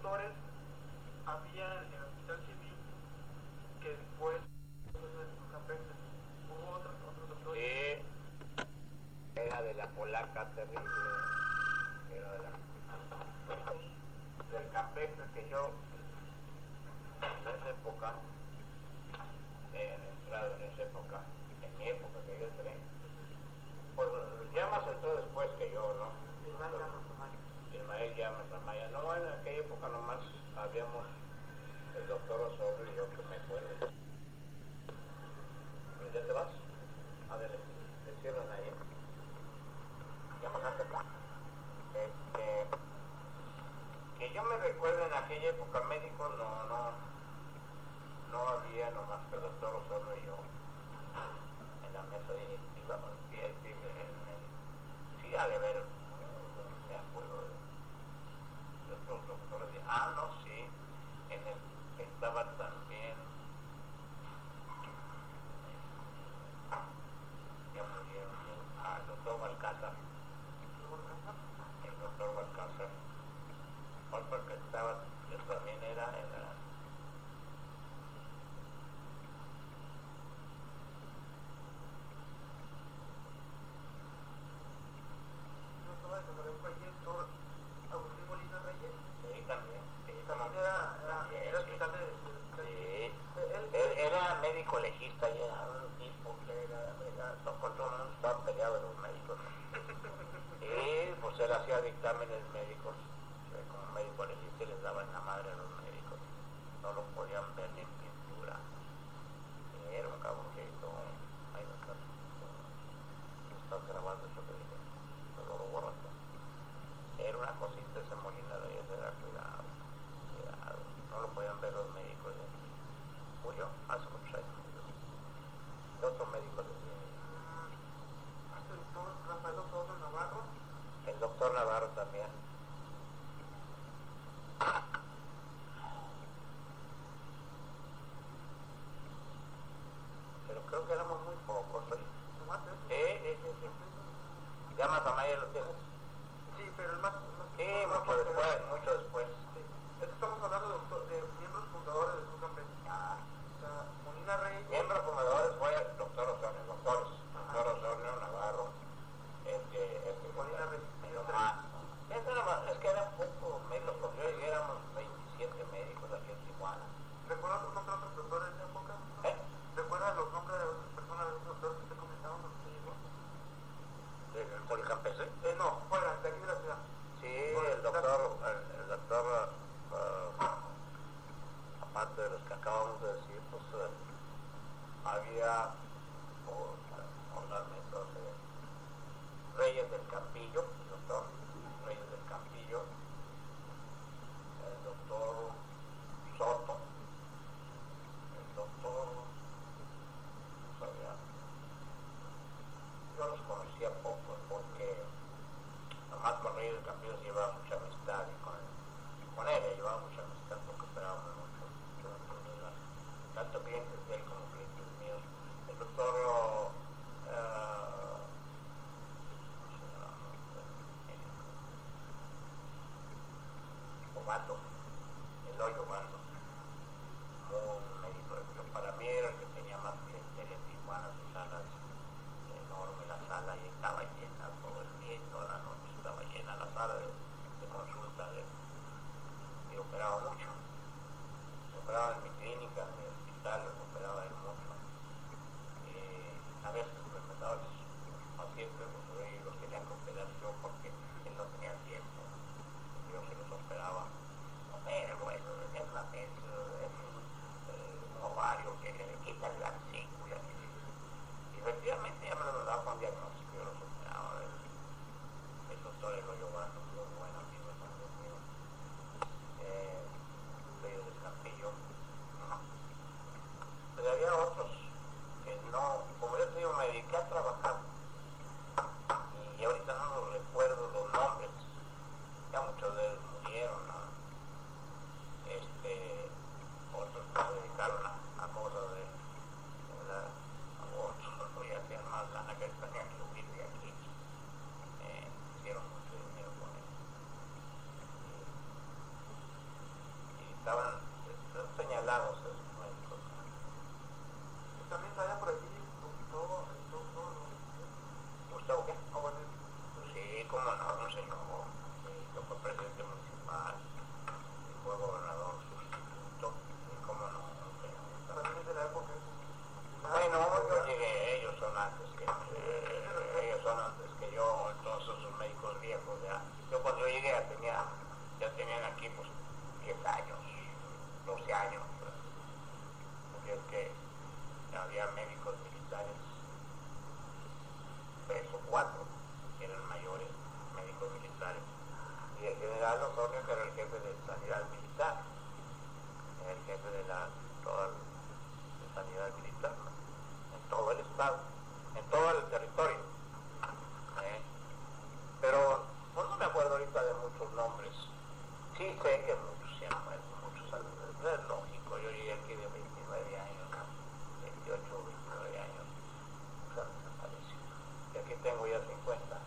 doctores había en el hospital civil que después de Campeche hubo otros doctores. Sí, era de la polaca terrible, era de la del Campeche que yo en esa época, en esa época, en mi época que yo entré, pues Llamas entró después que yo, ¿no? Ismael Llamas Amaya. No, en aquella época nomás habíamos el doctor Osorio y yo que me acuerdo. ¿Ya te vas? A ver, te cierran ahí. Ya pasaste acá. Que yo me recuerdo en aquella época médicos no había nomás que el doctor Osorio y yo en la mesa directiva, sí, ha de haber, no me acuerdo de otros doctores. No, sí, en el estaba también, ya murieron, el doctor Balcázar, otro que estaba, que también era Agustín Molina Reyes. Sí, también. Era hospital de... Sí. Él era médico legista y era un tipo que con todo el mundo estaba peleado de los médicos. Y pues él hacía dictámenes médicos, como médico legista, y les daba en la madre a los médicos. No lo podían ver ni en pintura. Era un cabroncito. Ahí no estás grabando eso que dije. Pero lo borro. Era una cosita ese Molina de ellos, era cuidado, no lo podían ver los médicos. Murió hace muchos años. ¿Qué otro médico le dio? El doctor Rafael Osorio Navarro. El doctor Navarro también. Pero creo que éramos muy pocos. ¿Llamas a Maya lo tienes? Sí, pero el más... Sí, mucho después. Sí. Estamos hablando de miembros fundadores del Club Campeche. O sea, Molina Reyes. Miembros fundadores fue el doctor Osorio, doctor Osorio Navarro, Molina Reyes. Es que eran pocos médicos, porque yo llegué, éramos 27 médicos aquí en Tijuana. ¿Recuerdas los nombres de otros doctores de esa época? ¿Recuerdas los nombres de otras personas, de otros doctores que te comentaban cuando te llegó? ¿Por el Campeche? No, fuera, de aquí de la ciudad. Sí, el doctor, aparte de los que acabamos de decir, pues había Reyes del Campillo, el doctor Reyes del Campillo, el doctor Soto, el doctor, no sabía, yo los conocía poco porque nomás con Reyes del Campillo se llevaba mucha amistad y con él llevaba mucha amistad porque esperábamos mucho tanto clientes de él como clientes míos. El doctor Obando, el hoyo Obando, un médico, para mí era el que tenía más clientes en Tijuana, sus salas enorme, la sala y estaba llena todo el día y toda la noche estaba llena la sala de consulta y operaba mucho. Operaba en mi clínica, en mi hospital, operaba él mucho. A veces me mandaba los pacientes, los tenían que operar yo porque él no tenía tiempo. Yo se los operaba. Pero bueno, es una vez, es un ovario que le quita la vesícula. Y efectivamente ya me lo daba con diagnóstico, yo los operaba. El doctor Eloy Obando, muy buen amigo mío. aquí pues 10 años, 12 años, porque es que había médicos militares, 3 o 4, que eran mayores, médicos militares, y el general Osorio, que era el jefe de sanidad militar, era el jefe de toda la sanidad militar, ¿no? En todo el estado, en todo el territorio. Pero pues, no me acuerdo ahorita de muchos nombres. Sí sé que muchos se han muerto, muchos alumnos. Es lógico, yo llegué aquí de 29 años, 28, 29 años, muchos han desaparecido. Y aquí tengo ya 50.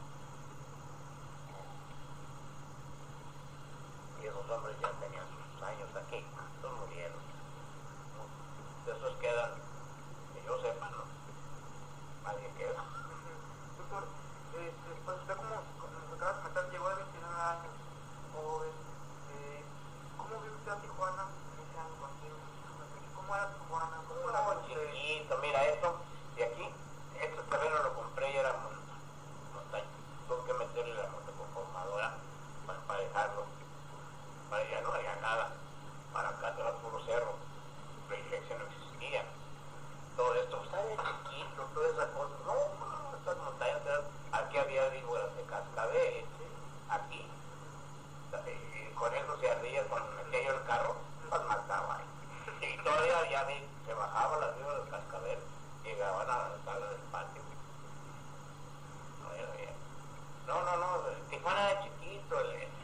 Y esos hombres ya tenían sus años aquí, todos murieron. De esos quedan, que yo sepa, ¿no? Nadie queda. Doctor, pues usted como nos acaba de comentar, llegó de 29 años, joven. ¿Cómo vive usted a Tijuana en ese año contigo? ¿Cómo era Tijuana? ¿Cómo era chiquito, mira esto, de aquí, este terreno lo compré y era montaña. Tuve que meterle la monteconformadora para dejarlo. Para allá no había nada. Para acá era puro cerro. La iglesia no existía. Todo esto, está de chiquito, toda esa cosa. No, estas montañas eran, aquí había víboras de cascabel, aquí. Y con eso se ardía, cuando metía yo el carro, pues mataba. Y todavía ya se bajaban las víboras del cascabel, llegaban a la sala del patio. No era bien. No, Tijuana era chiquito,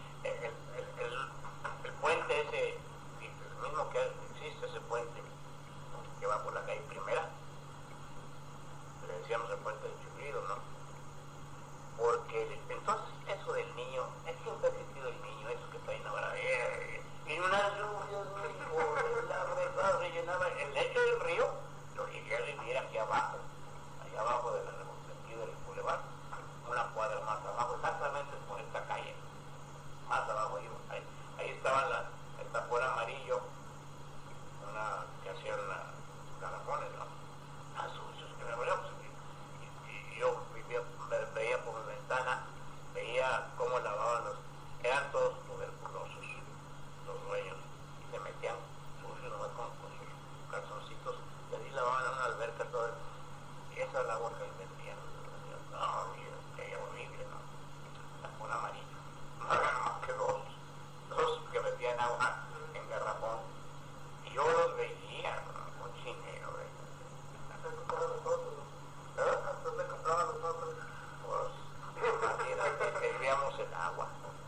el puente ese, el mismo que existe ese puente, que va por la calle Primera, le decíamos el puente de Churrido, ¿no? Porque entonces eso del niño, es siempre ha existido el niño, eso que traen ahora, y unas lluvias, la verdad rellenaba el lecho del río, lo llegué a vivir aquí abajo, allá abajo de la aquí del Boulevard, una cuadra más abajo, exactamente por esta calle, más abajo, ahí estaban el tapón amarillo, que hacían garajones, ¿no? Sucios que me veíamos. Y yo veía por mi ventana, veía cómo lavaban eran todos tuberculosos, los dueños, y se metían sucios nomás con sus calzoncitos, y así lavaban una alberca toda, y esa es la agua que metían. No, que horrible, ¿no? Tapón amarillo. No había más que dos que metían agua en garrafón. Y yo los veía, cochinero, hasta me compraban los otros. Hasta me compraban los otros. Pues, imagínate, servíamos el agua.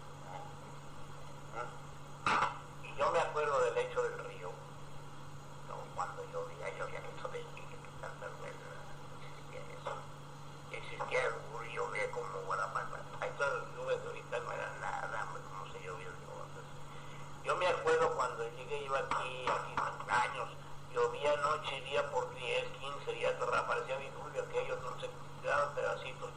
Y yo me acuerdo del lecho del río, ¿no? Cuando llovía hecho de tantas veces, existía eso. Existía el río, ve como Guadalajara. Hay todas las nubes de ahorita no eran nada, como se llovía entonces. Yo me acuerdo cuando llegué, iba aquí años, llovía noche y día por 10, 15 días, aparecía mi Julio, aquellos no se quedaban pedacitos,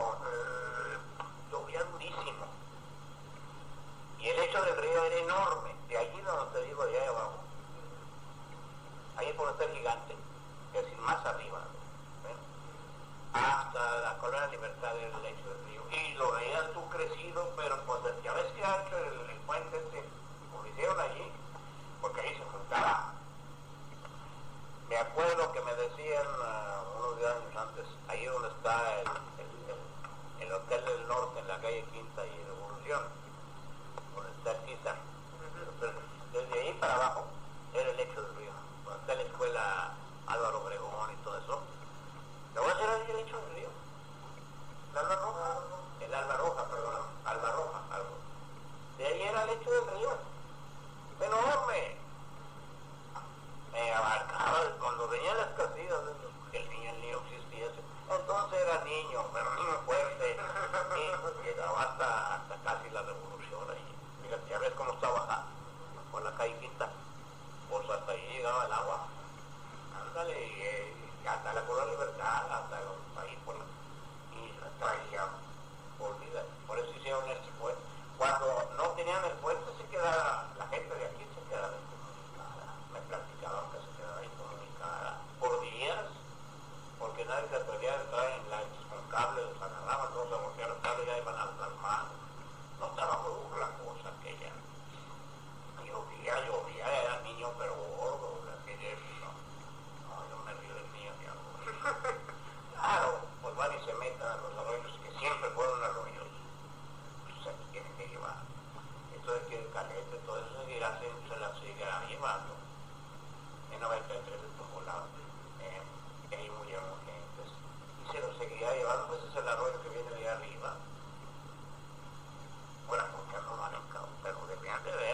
llovía durísimo. Y el lecho del río era enorme, de allí donde te digo, de allá abajo. Ahí por estar gigante, que es más arriba, ¿no? Hasta la Colonia Libertad del lecho del río. Y lo veías tú crecido, pero pues ya ves que ha hecho el puente lo hicieron allí, porque ahí se juntaba. Me acuerdo que me decían unos años antes, ahí donde está el Hotel del Norte, en la calle Quinta y Revolución, donde está el César. Desde ahí para abajo era el lecho del río, donde está la escuela Álvaro Obregón y todo eso. Luego era el lecho del río. El Alba Roja, perdón, Alba Roja, algo. De ahí era el lecho del río. Enorme. Me abarcaba cuando venían las casillas, el niño existía, entonces era niño, pero niño fuerte, y llegaba hasta casi la revolución ahí. Fíjate, ya ves cómo está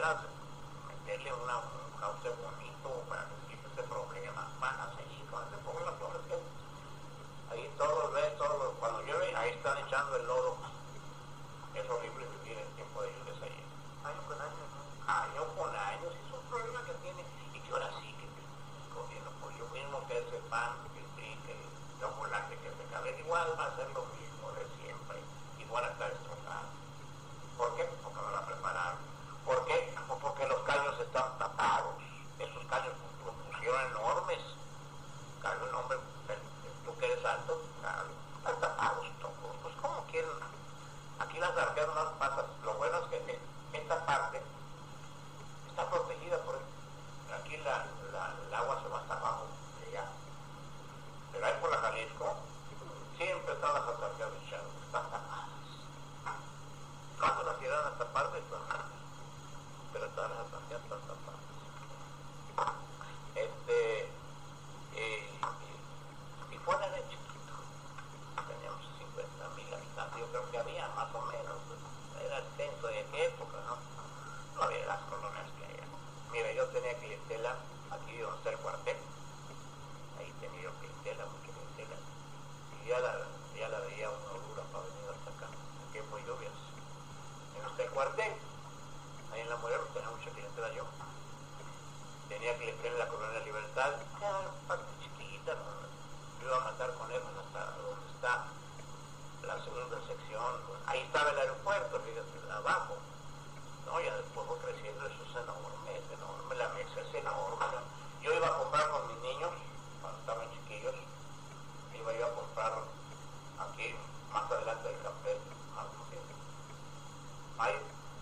más meterle un cauce bonito para que quite ese problema. Van a seguir con ese población, que ahí todos ven, todos, cuando llueve, ahí están echando el lodo. Es horrible vivir en tiempo de lluvias allí. Año con año, ¿no? Año con año, es un problema que tiene, y que ahora sí que el gobierno, por lo mismo que ese pan, que el PRI, que el chocolate, que se cabe, igual va a ser lo mismo de siempre, igual a estar destrozado. ¿Por qué? Porque no la prepararon. ¿Por qué? Porque los caños están tapados. Esos caños los pusieron enormes. Claro, el hombre, tú que eres alto, claro, están tapados todos. Pues ¿cómo quieren? Aquí las arqueas no las pasas. Lo bueno es que esta parte está protegida por aquí el agua se va hasta abajo de allá. Pero ahí por la Jalisco siempre están las arqueas echadas, están tapadas. No se las irán a tapar de todas maneras, pero todas las arqueas están tapadas. Y fuera de chiquito, teníamos 50,000 habitantes, yo creo que había más o menos, era el censo de qué época, ¿no? No había las colonias que hay. Mira, yo tenía clientela aquí donde está el cuartel, ahí tenía yo clientela, mucha clientela, y ya la veía una dura para venir hasta acá, en tiempo de lluvias. En el cuartel, ahí en La Mujer, tenía mucha clientela yo. Tenía clientela en la Colonia Libertad, era una parte chiquita, ¿no? Yo iba a matar con él hasta donde está la segunda sección, ahí estaba el aeropuerto, fíjate, abajo. No, ya después fue creciendo, eso es enorme, la mesa es enorme. Yo iba a comprar con mis niños, cuando estaban chiquillos, iba yo a comprar aquí, más adelante del café, hay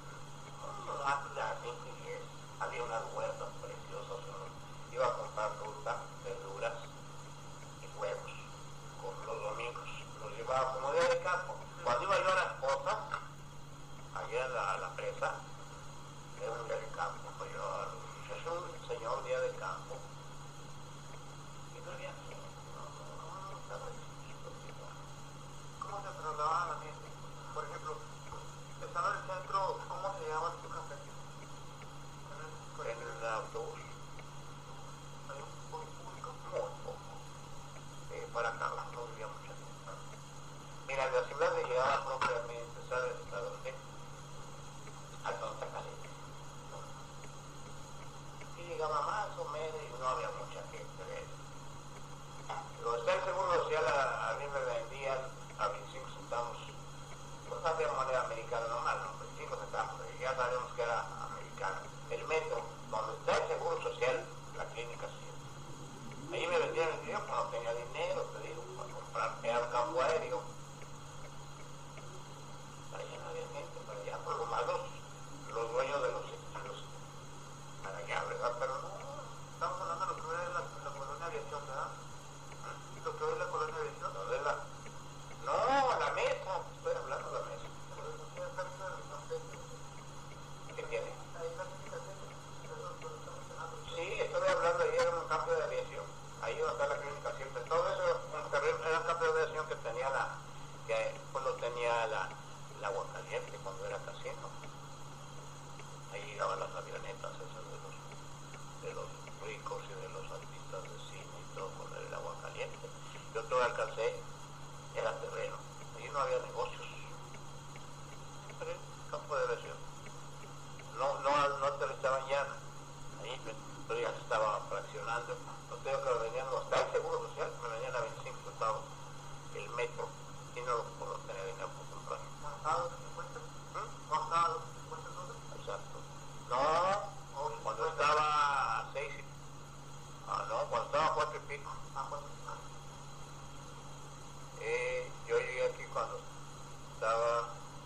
había unas huertas preciosas, ¿no? Iba a comprar fruta, verduras y huevos con los domingos, los llevaba como día de campo. Cuando iba yo a las cosas, allá a la presa, era un día de campo, pues yo es un señor día de campo, y no había gente, no estaba chiquito, ¿Cómo se trasladaban a la gente? Por ejemplo, estando en el centro, ¿cómo se llama tu café? en el autobús, ¿Hay un público? muy poco, para acá no había mucha gente. Mira, en la ciudad de llegaba propiamente, ¿sabes hasta dónde? Hasta donde está caliente. Y llegaba más o menos y no había mucha gente de él. Lo está el seguro social a mí me vendían a 25 centavos. Pues hacía moneda americana normal, ¿no? 25 centavos, y ya sabemos que era americana. El metro, donde está el seguro social, la clínica sí. Ahí me vendían el dinero, no tenía dinero, te digo, para comprar, era un campo aéreo. Para allá no había gente, para allá, por lo más los dueños de los sitios, para allá, ¿verdad? Pero no, Estamos hablando de lo que es la colonia aviación, ¿verdad? Lo que es la colonia aviación. ¿dónde es la? No, la mesa, estoy hablando de la mesa. ¿Qué tiene? Ahí la clínica lo está mencionando. Sí, estoy hablando de en un campo de aviación. Ahí donde está la clínica siempre. Todo eso era un campo de aviación que tenía el agua caliente cuando era casino. Ahí llegaban las avionetas esas de los ricos y de los artistas de cine y todo con el agua caliente. Yo todo alcancé, era terreno. Allí no había negocios. Pero campo de aviación. No aterrizaban ya. Ahí pero ya se estaba fraccionando. No tengo que lo venían hasta el seguro social, me venían a 25 centavos el metro y no tenía dinero para comprar. ¿Bajados 50? ¿Bajados 50 dólares? Exacto. No, cuando estaba a 6 cuando estaba a 4 y pico. Yo llegué aquí cuando estaba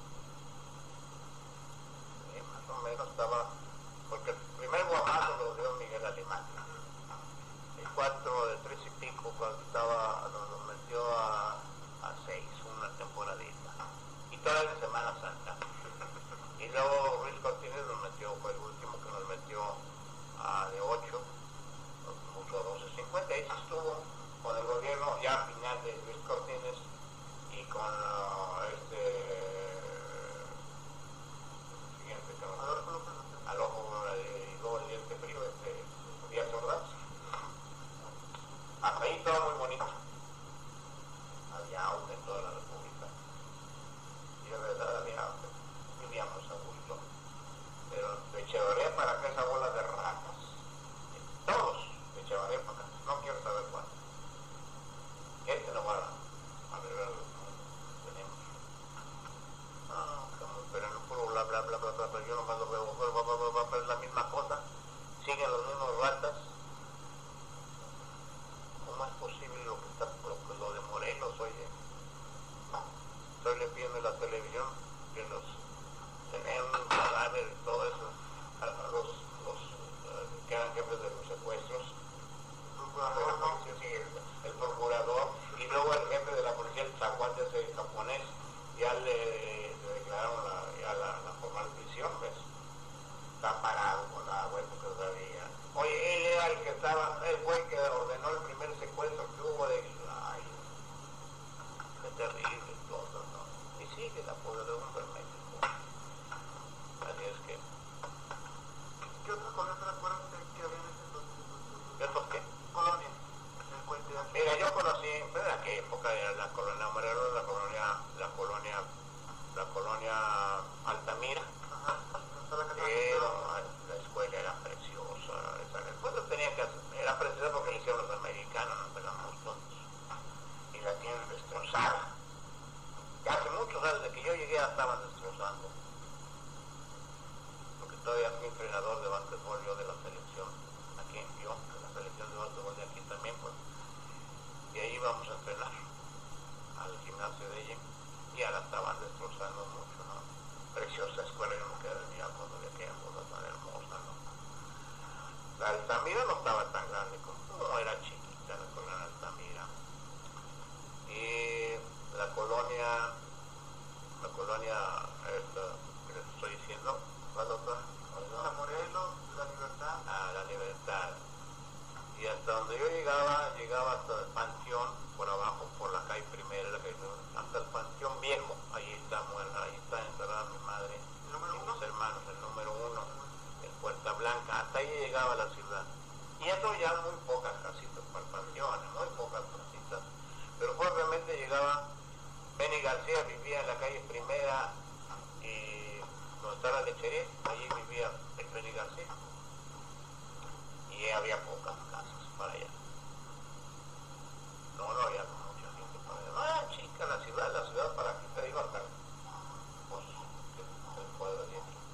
más o menos estaba, porque el primer guamazo lo dio Miguel Alemán, el 4 de 3 y pico cuando estaba, nos metió a 6 una temporadita, y toda la Semana Santa, y luego Luis Cortines nos metió, fue el último que nos metió de 8, nos puso a 12.50, ahí se estuvo Ah, bueno, todavía. Oye, él era el que estaba, él fue el que ordenó el primer secuestro que hubo de... Ay, qué terrible todo, ¿no? Y sigue la podredumbre en México. Así es que... ¿Qué otras colonias recuerdas que había en ese entonces? ¿Qué otros qué? Colonias. En el puente de aquí. Mira, yo conocí, ¿en aquella época era la colonia Morelos, la colonia Altamira? Ajá. Hasta la casa de Pero la escuela era preciosa, la escuela tenía que hacer, era preciosa porque le hicieron los americanos, nos pegamos todos. Y la tienen destrozada. Y hace muchos años, desde que yo llegué, la estaban destrozando. Porque todavía fui entrenador de básquetbol yo de la selección, aquí en Pío, de la selección de básquetbol de aquí también, pues. Y ahí íbamos a entrenar al gimnasio de ella, y ya la estaban destrozando mucho, ¿no? Preciosa escuela, yo no quedé de mirar cuando vi aquella cosa tan hermosa, ¿no? La Altamira no estaba tan grande como era chiquita la colonia Altamira. Y la colonia esta que les estoy diciendo, ¿cuál otra? La Morelos, la Libertad. Ah, la Libertad. Y hasta donde yo llegaba hasta el Panteón, por abajo, por la calle Primera, hasta el Panteón Viejo. Ahí está enterrada mi madre y mis hermanos, el número 1, en Puerta Blanca. Hasta ahí llegaba la ciudad. Y eso ya muy pocas casitas para el panteón, muy pocas casitas. Pero probablemente llegaba, Benny García vivía en la calle Primera y donde está la lechería, allí vivía el Benny García. Y había pocas casas para allá. No había mucha gente para allá. No era chica la ciudad para aquí te digo hasta pues, el pueblo de aquí.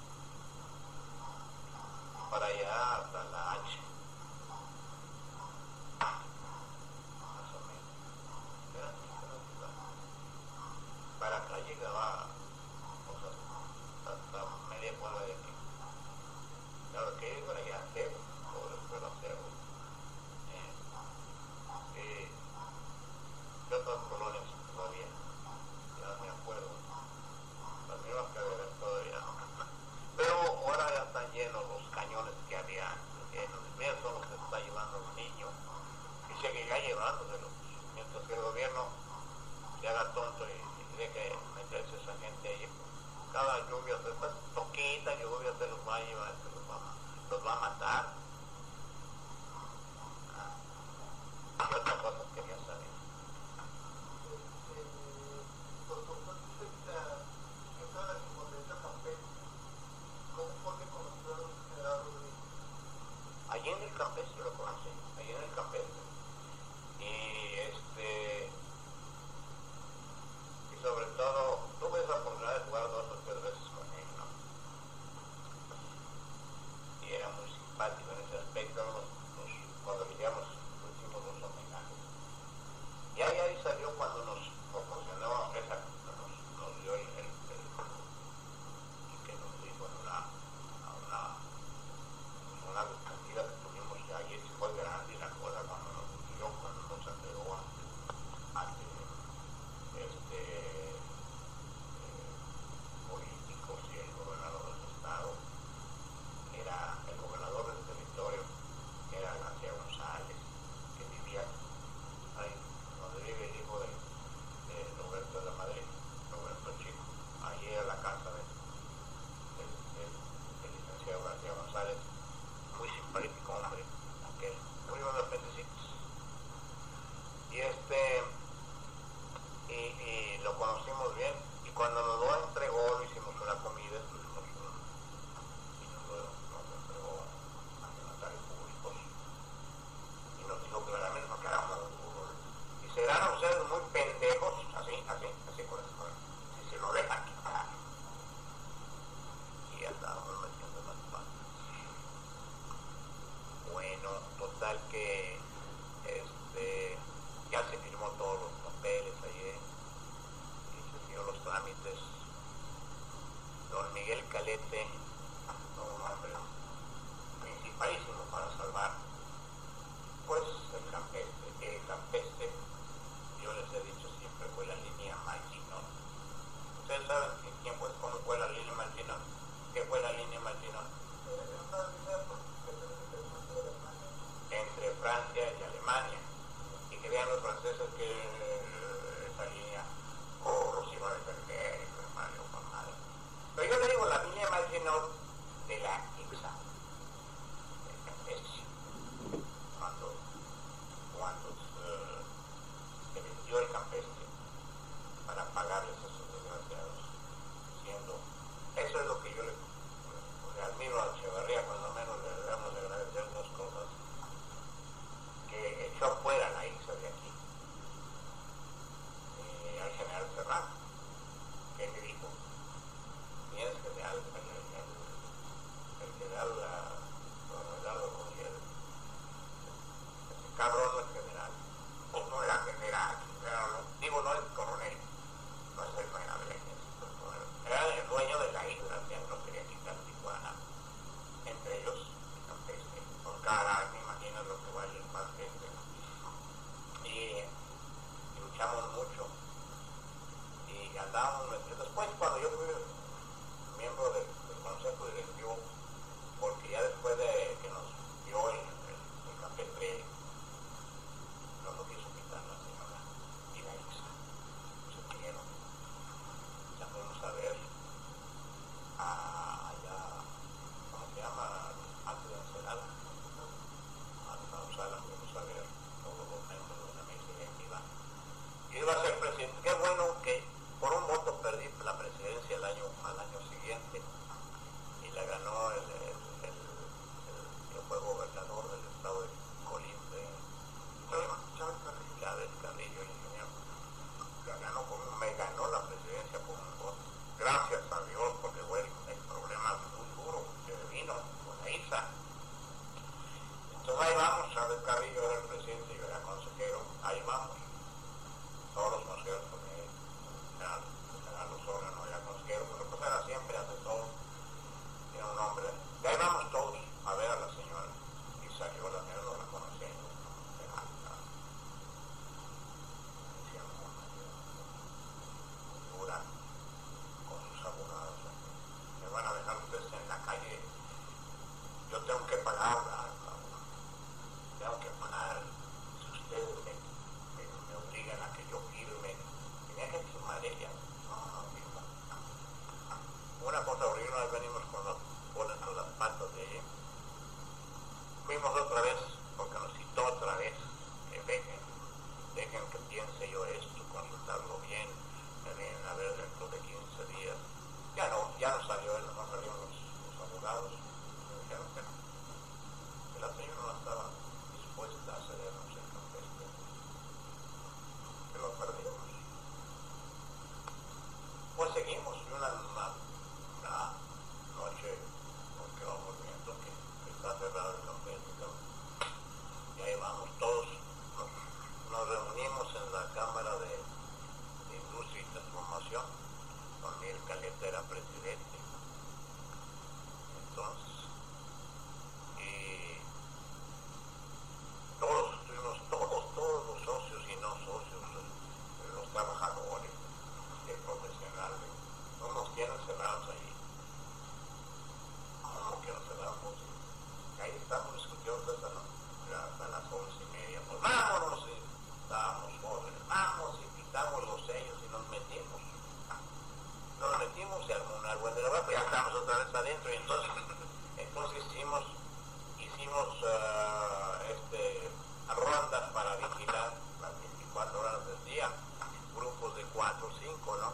Para allá hasta la H. Más o menos. Era chica la ciudad. Para acá llegaba cosas hasta media cuadra de aquí. Claro que yo era ya cebo, todo eso era cebo. ¿Qué otras colonias todavía? Ya no me acuerdo. Las mismas que había todavía no. Pero ahora ya están llenos los cañones que había llenos. Mira, son los que se está llevando los niños. Y seguirá llevándoselos. Mientras que el gobierno se haga tonto y deje meterse esa gente ahí. Cada lluvia, esta poquita lluvia se los va a llevar, los va a matar. ¿Qué otra cosa quería saber? Por supuesto, esta de la independencia campestre. ¿Cómo fue que conoció a los generales Rodríguez? Allí en el campestre lo conocí, allí en el campestre. Y sobre todo, tuve esa oportunidad de jugar 2 o 3 veces con él, ¿no? Y era muy simpático en ese aspecto, cuando vivíamos, hicimos los homenajes. Y ahí salió cuando nos proporcionó nos dio el que nos dijo en una cantidad que tuvimos ya, y ese fue grande y la cosa cuando nos entregó ante políticos y el gobernador del estado, era el gobernador del territorio, era García González, que vivía ahí donde vive el hijo de Roberto de la Madrid, Roberto Chico. Ahí era la casa del licenciado García González, muy simpático hombre, aquel, muy buenos apendicitis. Y lo conocimos bien, y cuando nos lo entregó, le hicimos una comida, y nos entregó a secretarios públicos, y nos dijo claramente que éramos burros. Y serán ustedes muy pendejos, así con eso, si se lo dejan quitar. Y ya estábamos metiendo las patas. Bueno, total que ya se firmó todos los papeles ayer y se dio los trámites. Don Miguel Calete, un hombre principalísimo para salvar pues el campestre, yo les he dicho siempre, fue la línea Maginot. Ustedes saben quién fue, cómo fue la línea Maginot, qué fue la línea Maginot. Una línea franceses que esa línea los iba a defender, con madre. Pero yo le digo, la línea marginal de la IPSA es cuando se vendió el campestre para pagarles a esos desgraciados, diciendo, eso es lo que yo le admiro a Echeverría, cuando menos le debemos de agradecer dos cosas, que echó fuera la IPSA de aquí, al general Serrano, que le dijo, tienes que dar el general Eduardo Rodríguez, ese cabrón no es general, pues no era general, digo, no es coronel, no es el general del ejército, era el dueño de la isla, que no quería quitar Tijuana, entre ellos el campestre, por cara, me imagino lo que vale más gente, y luchamos mucho, y andábamos metidos. Después, cuando yo fui miembro del consejo directivo, porque ya después de que nos dio el campestre, no lo quiso quitar la señora y la IPSA, se unieron, ya fuimos a ver allá, ¿cómo se llama? Antes de Ensenada, a Usala, fuimos a ver todos los miembros de la mesa directiva. Yo iba a ser presidente. Qué bueno que por un voto perdí la presidencia al año siguiente y la ganó el que fue gobernador del estado de Colima, Chávez Carrillo, ingeniero. Me ganó la presidencia por un voto. Gracias a Dios, porque fue el problema muy duro que vino con la IPSA. Entonces ahí vamos, Chávez Carrillo era el presidente y yo era consejero, ahí vamos. Todos los consejeros, porque el general Osorio no era consejero, pero pues era siempre asesor, tiene un nombre. Y ahí vamos todos a ver a la señora, y salió la señora, no la conocemos, de alta, dura, con sus abogados, me van a dejar ustedes en la calle, yo tengo que pagar, si ustedes me obligan a que yo firme, tenía que firmar ella, no firma. Una cosa horrible, una vez venimos con las patas de ella, fuimos otra vez, porque nos citó otra vez, dejen que piense yo esto, consultarlo bien, me vienen a ver dentro de 15 días, ya no salió él, no salieron los abogados, me dijeron que no, que la señora no estaba dispuesta a cedernos el campestre, que lo perdimos. Pues seguimos, y una noche, porque vamos viendo que está cerrado el campestre, y ahí vamos todos, nos reunimos en la Cámara de Industria y Transformación, con Miguel Caleta era presidente, entonces, y todos los socios y no socios, los trabajadores, profesionales, no nos tienen cerrados ahí. ¿Cómo que nos cerramos? Ahí estamos discutiendo hasta las 11:30. Pues vámonos, estábamos jóvenes, vamos y quitamos los sellos y nos metimos. Y armó una buena de pues ya estamos otra vez adentro, y entonces hicimos rondas para vigilar las 24 horas del día, grupos de 4 o 5, ¿no?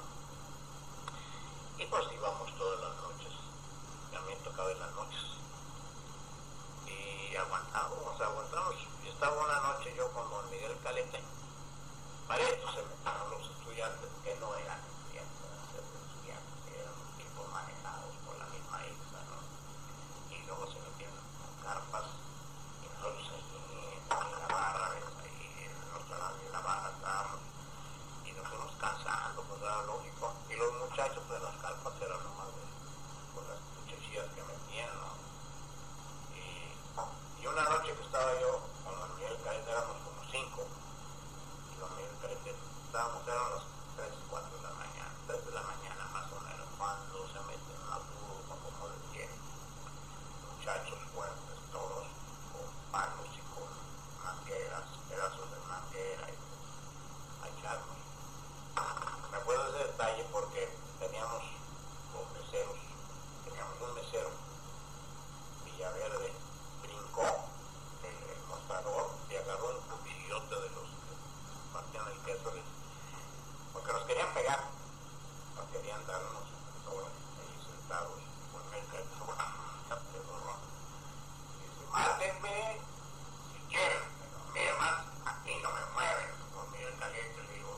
Y pues íbamos todas las noches, también tocaba en las noches, y aguantamos, y estaba una noche yo con don Miguel Caleta, para esto se metieron los estudiantes, que no eran estudiantes, eran tipos manejados por la misma IPSA, ¿no? Y luego se metieron con carpas, y nosotros en la barra, ahí en la barra estábamos, y nos fuimos cansando, pues era lógico, y los muchachos de las carpas eran nomás por las muchachillas que metían, ¿no? Y una noche que estaba yo con don Miguel Caleta, éramos como 5, y don Miguel Caleta eran las 3 de la mañana más o menos, cuando se meten en la burbuja como de 10 muchachos fuertes, todos con palos y con mangueras, pedazos de manguera, y a echarnos. Me acuerdo de ese detalle porque teníamos los meseros, teníamos un mesero, Villaverde, brincó el mostrador y agarró un cuchillote de los que partían el queso, porque nos querían pegar, nos querían darnos ahí sentados con el queso, y dice, mátenme si quieren, pero a mí además aquí no me mueven, con mi caliente le digo,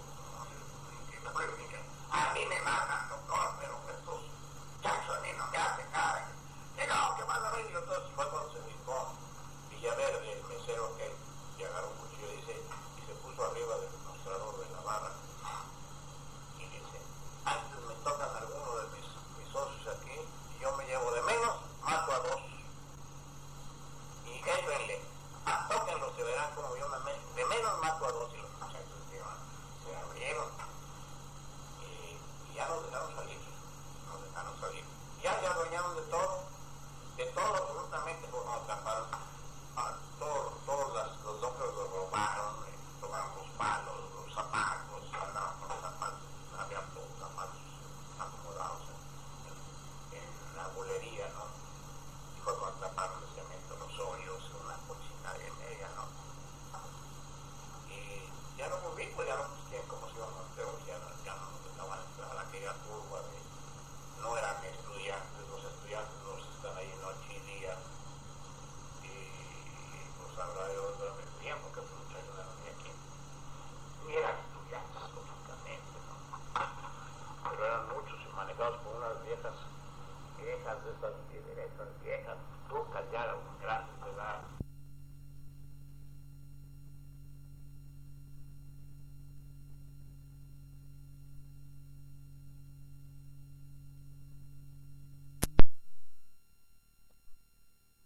a mí me matan, doctor, pero Jesús Jackson a mí no me hace nada. Y no, ¿qué más a ver? Y entonces fue cuando se brincó Villaverde, el mesero aquel, y agarró un cuchillo y se puso arriba del mostrador de la barra. Y dice, antes me tocan algunos de mis socios aquí, y yo me llevo de menos, mato a dos. Y échenle, tóquenlos, se verán como yo de menos mato a dos. Y los muchachos se abrieron. Y ya nos dejaron salir. Ya se adueñaron de todo absolutamente, pues nos atraparon. Todos los hombres los robaron los palos, los zapatos, andaban con los zapatos, había todos zapatos acomodados en la bolería, ¿no? Y fue cuando taparon el cemento, los hoyos, una cochinaria en ella, ¿no? Y ya no volví, pues ya no sé cómo se iba a Montero, ya no nos dejaban entrar a aquella curva de, no eran estudiantes, los estudiantes nos están ahí noche y día, y pues habrá de otro tiempo que fue mucha ayuda aquí, ni eran estudiantes lógicamente, ¿no? Pero eran muchos y manejados por unas viejas de estas viejas, turcas ya, grandes de edad.